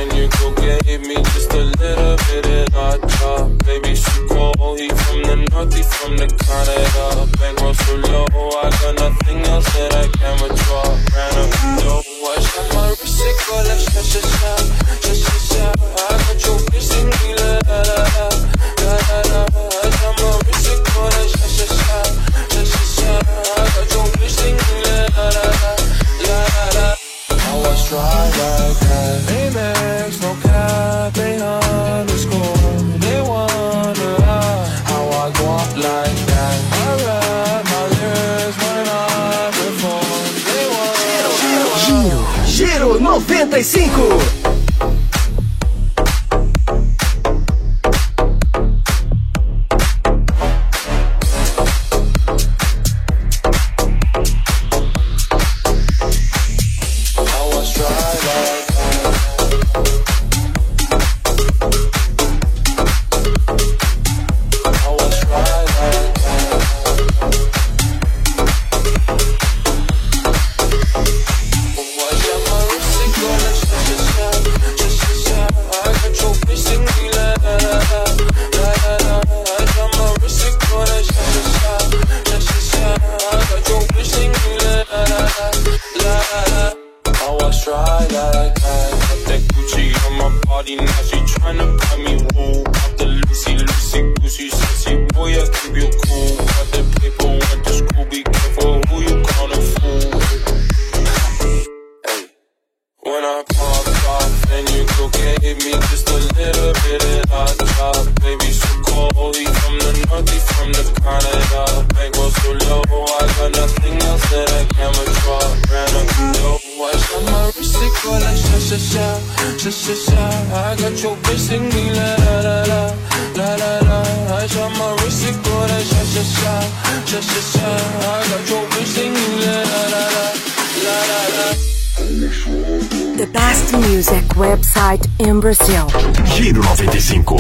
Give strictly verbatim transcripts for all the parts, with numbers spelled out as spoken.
and you go gave me just a little bit of that top. Baby, she cold, he from the north, he from the Canada. Bankroll so low, I got nothing else that I can withdraw. Ran up the dough, I shot my wrist, it go like sha sha sha, sha sha sha. I got your bitch singing la la la la, la la la. I shot my wrist, it go like sha sha sha, sha sha sha. I got your bitch singing la la la la, la la la. I was dry like that. Amex, no cap, they underscore. They wonder how I go up like that. I rap my lyrics when I perform. They wonder. Giro, Giro noventa e cinco. The best music website in Brazil. Giro noventa e cinco.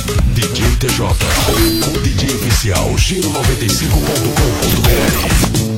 D J T J, o D J oficial, giro noventa e cinco ponto com ponto br.